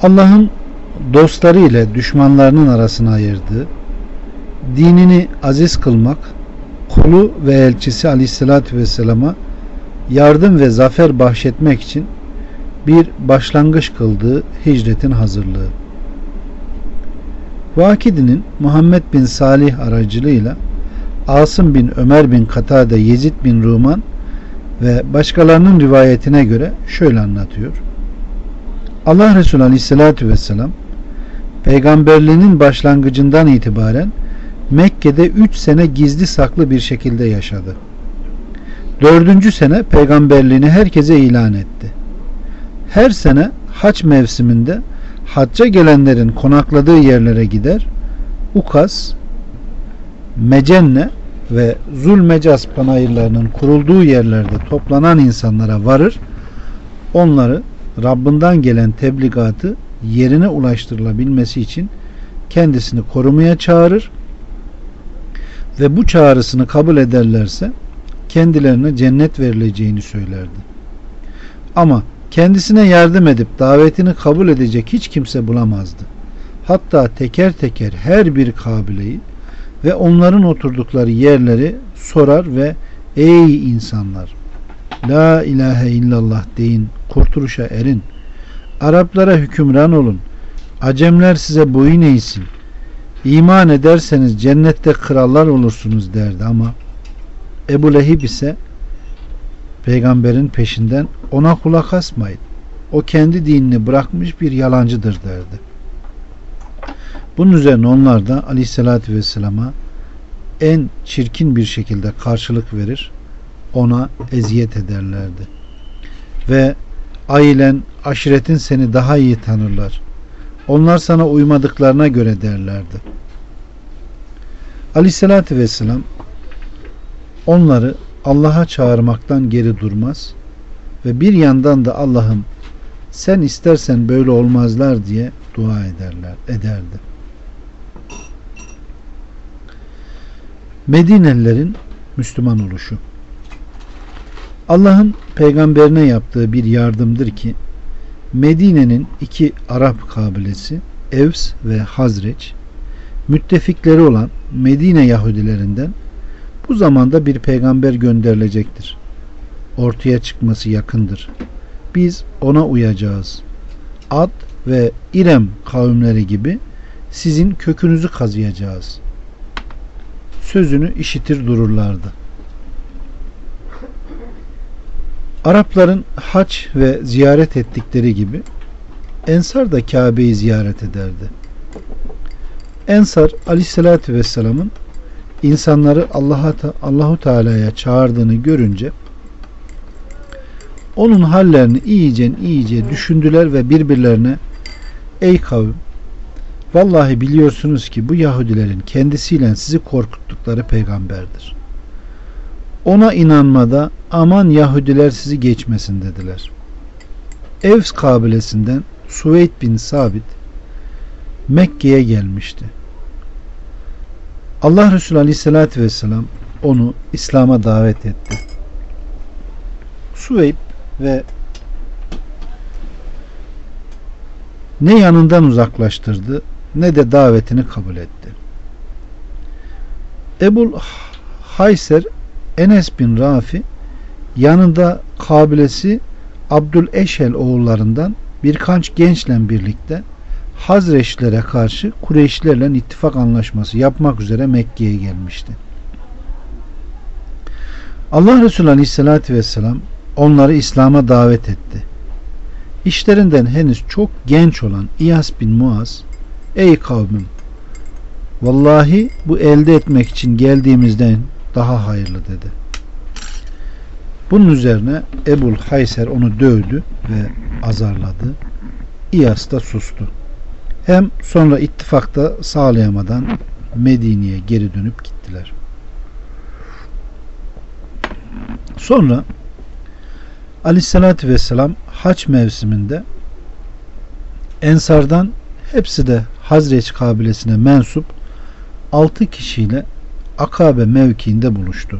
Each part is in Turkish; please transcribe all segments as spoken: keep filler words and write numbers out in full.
Allah'ın dostları ile düşmanlarının arasına ayırdığı, dinini aziz kılmak, kulu ve elçisi Aleyhisselatü Vesselam'a yardım ve zafer bahşetmek için bir başlangıç kıldığı hicretin hazırlığı. Vakidi'nin Muhammed bin Salih aracılığıyla Asım bin Ömer bin Katade, Yezid bin Ruman ve başkalarının rivayetine göre şöyle anlatıyor. Allah Resulü Aleyhisselatü Vesselam peygamberliğinin başlangıcından itibaren Mekke'de üç sene gizli saklı bir şekilde yaşadı. Dördüncü sene peygamberliğini herkese ilan etti. Her sene hac mevsiminde hacca gelenlerin konakladığı yerlere gider, Ukas, Mecenne ve Zulmecaz panayırlarının kurulduğu yerlerde toplanan insanlara varır, onları Rabbinden gelen tebligatı yerine ulaştırılabilmesi için kendisini korumaya çağırır ve bu çağrısını kabul ederlerse kendilerine cennet verileceğini söylerdi. Ama kendisine yardım edip davetini kabul edecek hiç kimse bulamazdı. Hatta teker teker her bir kabileyi ve onların oturdukları yerleri sorar ve ey insanlar, la ilahe illallah deyin, kurtuluşa erin, Araplara hükümran olun, Acemler size boyun eğsin, İman ederseniz cennette krallar olursunuz derdi. Ama Ebu Lehib ise peygamberin peşinden ona kulak asmayın, o kendi dinini bırakmış bir yalancıdır derdi. Bunun üzerine onlar da Aleyhisselatü Vesselam'a en çirkin bir şekilde karşılık verir, ona eziyet ederlerdi. Ve ailen, aşiretin seni daha iyi tanırlar, onlar sana uymadıklarına göre derlerdi. Aleyhissalatü vesselam onları Allah'a çağırmaktan geri durmaz ve bir yandan da Allah'ım sen istersen böyle olmazlar diye dua ederler, ederdi. Medinelilerin Müslüman oluşu. Allah'ın peygamberine yaptığı bir yardımdır ki Medine'nin iki Arap kabilesi Evs ve Hazreç müttefikleri olan Medine Yahudilerinden bu zamanda bir peygamber gönderilecektir. Ortaya çıkması yakındır. Biz ona uyacağız. Ad ve İrem kavimleri gibi sizin kökünüzü kazıyacağız. Sözünü işitir dururlardı. Arapların hac ve ziyaret ettikleri gibi Ensar da Kabe'yi ziyaret ederdi. Ensar Aleyhisselatü Vesselam'ın insanları Allah'a Allahu Teala'ya çağırdığını görünce onun hallerini iyice iyice düşündüler ve birbirlerine ey kavim, vallahi biliyorsunuz ki bu Yahudilerin kendisiyle sizi korkuttukları peygamberdir. Ona inanmada aman Yahudiler sizi geçmesin dediler. Evs kabilesinden Suveyd bin Sabit Mekke'ye gelmişti. Allah Resulü Aleyhisselatü Vesselam onu İslam'a davet etti. Suveyd ve ne yanından uzaklaştırdı ne de davetini kabul etti. Ebul Hayser Enes bin Rafi yanında kabilesi Abdüleşel oğullarından birkaç gençle birlikte Hazreçlere karşı Kureyşlerle ittifak anlaşması yapmak üzere Mekke'ye gelmişti. Allah Resulü Aleyhisselatü Vesselam onları İslam'a davet etti. İşlerinden henüz çok genç olan İyas bin Muaz, ey kavmim, vallahi bu elde etmek için geldiğimizden daha hayırlı dedi. Bunun üzerine Ebul Hayser onu dövdü ve azarladı. İyas da sustu. Hem sonra ittifakta sağlayamadan Medine'ye geri dönüp gittiler. Sonra Aleyhisselatü Vesselam hac mevsiminde Ensardan hepsi de Hazreç kabilesine mensup altı kişiyle Akabe mevkiinde buluştu.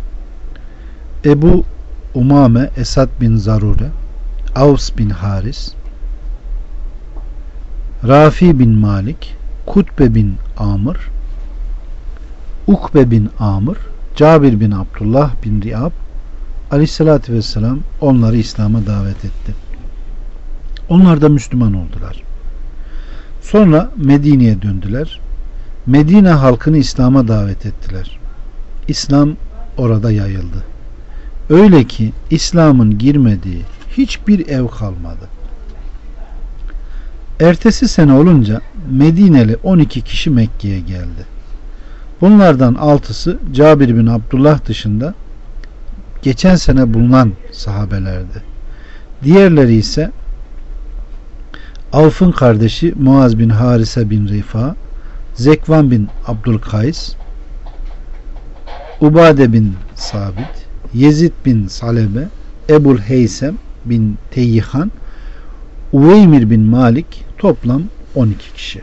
Ebu Umame Esad bin Zarure, Avs bin Haris, Rafi bin Malik, Kutbe bin Amr, Ukbe bin Amr, Cabir bin Abdullah bin Riyab Aleyhisselatü Vesselam onları İslam'a davet etti. Onlar da Müslüman oldular. Sonra Medine'ye döndüler. Medine halkını İslam'a davet ettiler. İslam orada yayıldı. Öyle ki İslam'ın girmediği hiçbir ev kalmadı. Ertesi sene olunca Medineli on iki kişi Mekke'ye geldi. Bunlardan altısı Cabir bin Abdullah dışında geçen sene bulunan sahabelerdi. Diğerleri ise Avf'ın kardeşi Muaz bin Harise bin Rifa, Zekvan bin Abdülkays, Ubade bin Sabit, Yezid bin Salebe, Ebul Heysem bin Teyyihan, Uveymir bin Malik, toplam on iki kişi.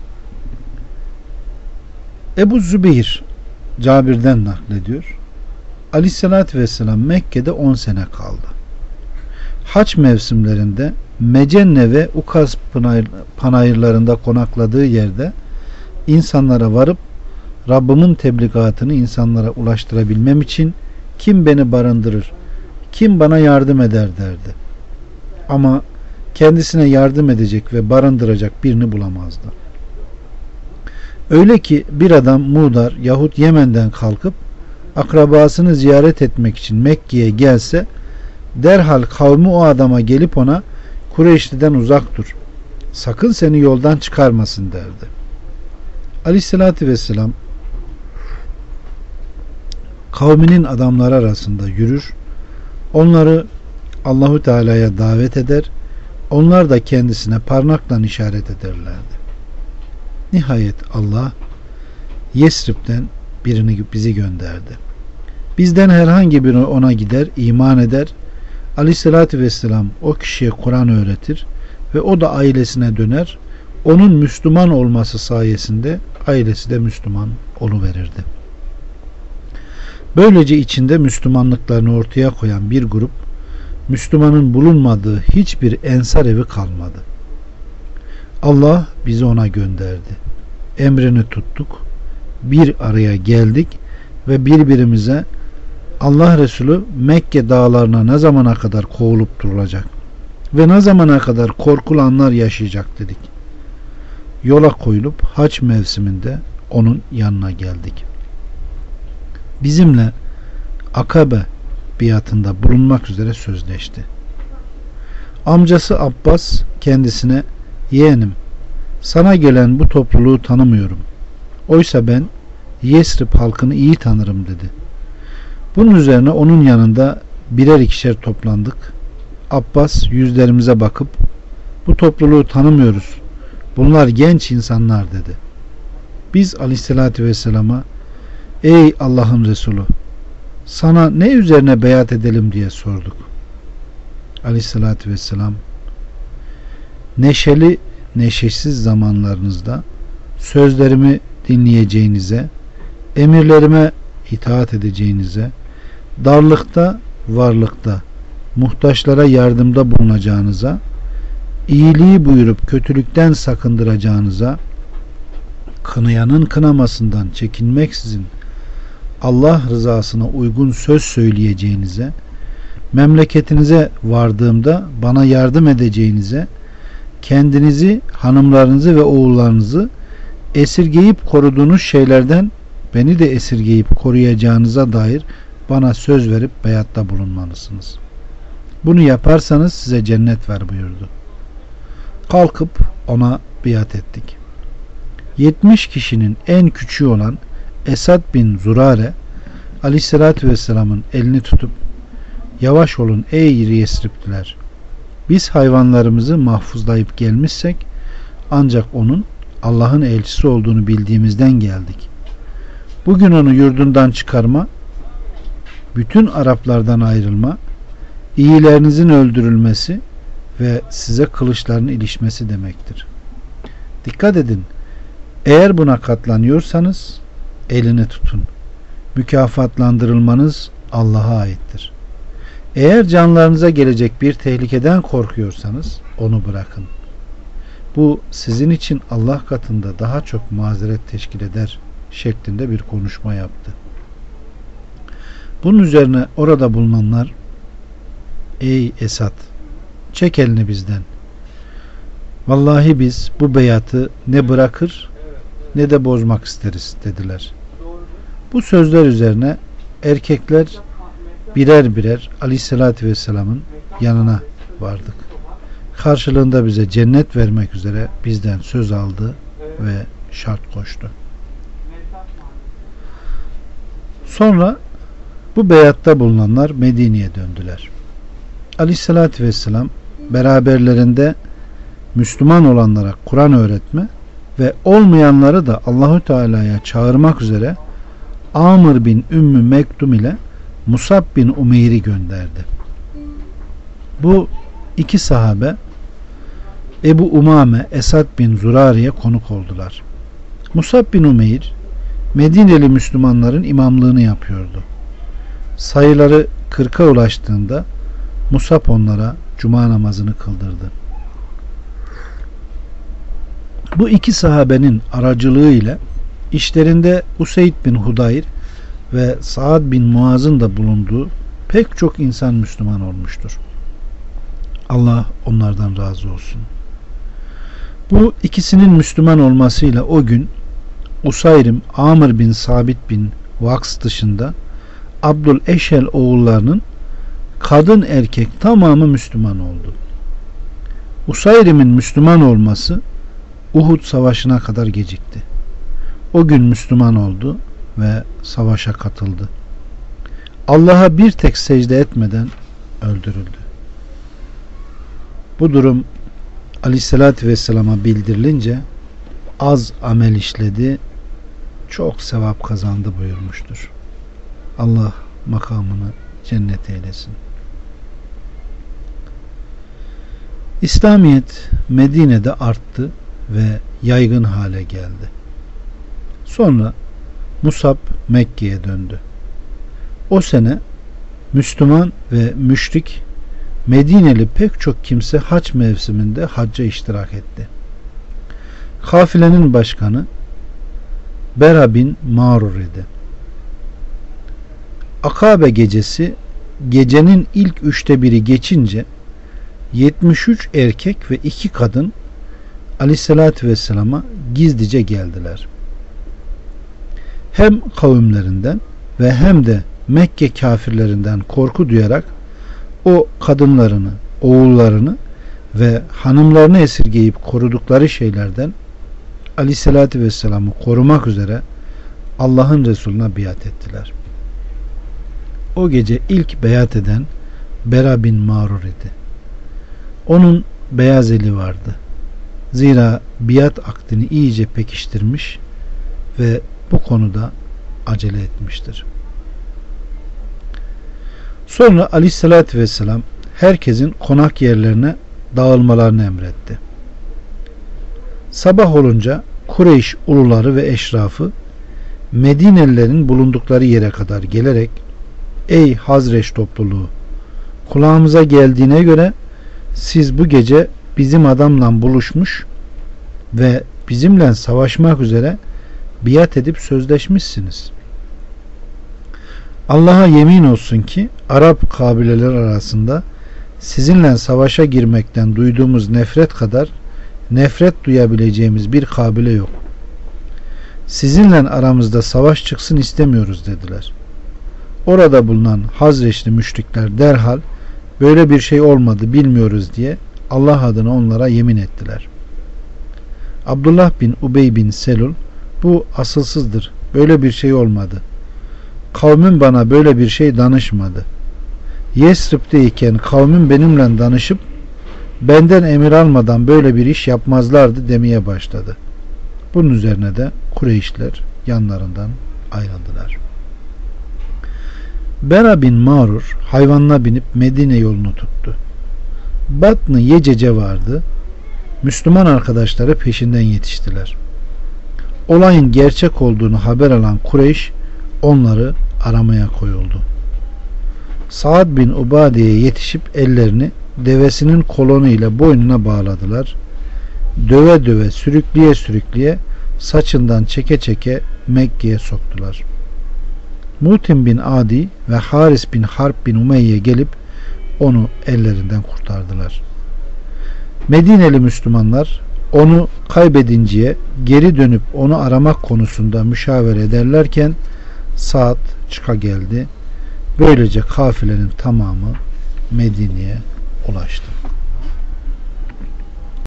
Ebu Zübeyir Cabir'den naklediyor. Aleyhissalatü Vesselam Mekke'de on sene kaldı. Haç mevsimlerinde Mecenne ve Ukaz panayırlarında konakladığı yerde insanlara varıp Rabbimin tebligatını insanlara ulaştırabilmem için kim beni barındırır, kim bana yardım eder derdi. Ama kendisine yardım edecek ve barındıracak birini bulamazdı. Öyle ki bir adam Mudar yahut Yemen'den kalkıp akrabasını ziyaret etmek için Mekke'ye gelse derhal kavmi o adama gelip ona Kureyşli'den uzak dur, sakın seni yoldan çıkarmasın derdi. Aleyhissalatü Vesselam kavminin adamları arasında yürür, onları Allahu Teala'ya davet eder, onlar da kendisine parmakla işaret ederlerdi. Nihayet Allah Yesrib'den birini bizi gönderdi. Bizden herhangi biri ona gider, iman eder. Aleyhissalatü Vesselam o kişiye Kur'an öğretir ve o da ailesine döner. Onun Müslüman olması sayesinde ailesi de Müslüman oluverirdi. Böylece içinde Müslümanlıklarını ortaya koyan bir grup, Müslümanın bulunmadığı hiçbir ensar evi kalmadı. Allah bizi ona gönderdi. Emrini tuttuk. Bir araya geldik ve birbirimize Allah Resulü Mekke dağlarına ne zamana kadar kovulup durulacak ve ne zamana kadar korkulu anlar yaşayacak dedik. Yola koyulup hac mevsiminde onun yanına geldik. Bizimle Akabe biatında bulunmak üzere sözleşti. Amcası Abbas kendisine yeğenim sana gelen bu topluluğu tanımıyorum. Oysa ben Yesrib halkını iyi tanırım dedi. Bunun üzerine onun yanında birer ikişer toplandık. Abbas yüzlerimize bakıp bu topluluğu tanımıyoruz. Bunlar genç insanlar dedi. Biz Aleyhisselatü Vesselam'a ey Allah'ın Resulü sana ne üzerine beyat edelim diye sorduk. Aleyhisselatü Vesselam neşeli neşesiz zamanlarınızda sözlerimi dinleyeceğinize, emirlerime itaat edeceğinize, darlıkta, varlıkta, muhtaçlara yardımda bulunacağınıza, iyiliği buyurup kötülükten sakındıracağınıza, kınayanın kınamasından çekinmeksizin Allah rızasına uygun söz söyleyeceğinize, memleketinize vardığımda bana yardım edeceğinize, kendinizi, hanımlarınızı ve oğullarınızı esirgeyip koruduğunuz şeylerden beni de esirgeyip koruyacağınıza dair bana söz verip beyatta bulunmalısınız. Bunu yaparsanız size cennet ver buyurdu. Kalkıp ona biat ettik. yetmiş kişinin en küçüğü olan Esad bin Zurare Aleyhisselatü Vesselam'ın elini tutup yavaş olun ey Yesrib'liler. Biz hayvanlarımızı mahfuzlayıp gelmişsek ancak onun Allah'ın elçisi olduğunu bildiğimizden geldik. Bugün onu yurdundan çıkarma, bütün Araplardan ayrılma, iyilerinizin öldürülmesi ve size kılıçların ilişmesi demektir. Dikkat edin, eğer buna katlanıyorsanız elini tutun. Mükafatlandırılmanız Allah'a aittir. Eğer canlarınıza gelecek bir tehlikeden korkuyorsanız onu bırakın. bu sizin için Allah katında daha çok mazeret teşkil eder şeklinde bir konuşma yaptı. Bunun üzerine orada bulunanlar, ey Esad, çek elini bizden. Vallahi biz bu beyatı ne bırakır ne de bozmak isteriz dediler. Bu sözler üzerine erkekler birer birer Aleyhisselatü Vesselam'ın yanına vardık. Karşılığında bize cennet vermek üzere bizden söz aldı ve şart koştu. Sonra bu beyatta bulunanlar Medine'ye döndüler. Aleyhisselatü Vesselam beraberlerinde Müslüman olanlara Kur'an öğretme ve olmayanları da Allahu Teala'ya çağırmak üzere Amr bin Ümmü Mektum ile Musab bin Umeyr'i gönderdi. Bu iki sahabe Ebu Umame Esad bin Zurari'ye konuk oldular. Musab bin Umeyr Medineli Müslümanların imamlığını yapıyordu. Sayıları kırka ulaştığında Musab onlara cuma namazını kıldırdı. Bu iki sahabenin aracılığı ile işlerinde Useyd bin Hudayr ve Saad bin Muaz'ın da bulunduğu pek çok insan Müslüman olmuştur. Allah onlardan razı olsun. Bu ikisinin Müslüman olmasıyla o gün Usayrim, Amr bin Sabit bin Vaks dışında Abdül Eşel oğullarının kadın erkek tamamı Müslüman oldu. Usayrim'in Müslüman olması Uhud savaşına kadar gecikti. O gün Müslüman oldu ve savaşa katıldı. Allah'a bir tek secde etmeden öldürüldü. Bu durum Aleyhisselatü Vesselam'a bildirilince az amel işledi, çok sevap kazandı buyurmuştur. Allah makamını cennet eylesin. İslamiyet Medine'de arttı ve yaygın hale geldi. Sonra Musab Mekke'ye döndü. O sene Müslüman ve müşrik Medineli pek çok kimse hac mevsiminde hacca iştirak etti. Kafilenin başkanı Bera bin Mağrur idi. Akabe gecesi gecenin ilk üçte biri geçince yetmiş üç erkek ve iki kadın Aleyhisselatü Vesselam'a gizlice geldiler. Hem kavimlerinden ve hem de Mekke kafirlerinden korku duyarak o kadınlarını, oğullarını ve hanımlarını esirgeyip korudukları şeylerden Aleyhisselatü Vesselam'ı korumak üzere Allah'ın Resulüne biat ettiler. O gece ilk beyat eden Bera bin Mağrur idi. Onun beyaz eli vardı. Zira biat akdini iyice pekiştirmiş ve bu konuda acele etmiştir. Sonra Aleyhisselatü Vesselam herkesin konak yerlerine dağılmalarını emretti. Sabah olunca Kureyş uluları ve eşrafı Medinelilerin bulundukları yere kadar gelerek ey Hazreç topluluğu, kulağımıza geldiğine göre siz bu gece bizim adamla buluşmuş ve bizimle savaşmak üzere biat edip sözleşmişsiniz. Allah'a yemin olsun ki Arap kabileler arasında sizinle savaşa girmekten duyduğumuz nefret kadar nefret duyabileceğimiz bir kabile yok. Sizinle aramızda savaş çıksın istemiyoruz dediler. Orada bulunan Hazreçli müşrikler derhal böyle bir şey olmadı bilmiyoruz diye Allah adına onlara yemin ettiler. Abdullah bin Ubey bin Selul bu asılsızdır. Böyle bir şey olmadı. Kavmim bana böyle bir şey danışmadı. Yesrib'teyken kavmim benimle danışıp benden emir almadan böyle bir iş yapmazlardı demeye başladı. Bunun üzerine de Kureyşler yanlarından ayrıldılar. Bera bin Mağrur hayvanına binip Medine yolunu tuttu. Batn-ı Yecece vardı. Müslüman arkadaşları peşinden yetiştiler. Olayın gerçek olduğunu haber alan Kureyş onları aramaya koyuldu. Saad bin Ubade'ye yetişip ellerini devesinin kolonu ile boynuna bağladılar. döve döve, sürükleye sürükleye, saçından çeke çeke Mekke'ye soktular. Mutim bin Adi ve Haris bin Harp bin Umeyye gelip onu ellerinden kurtardılar. Medineli Müslümanlar onu kaybedinceye geri dönüp onu aramak konusunda müşavere ederlerken saat çıka geldi. Böylece kafilenin tamamı Medine'ye ulaştı.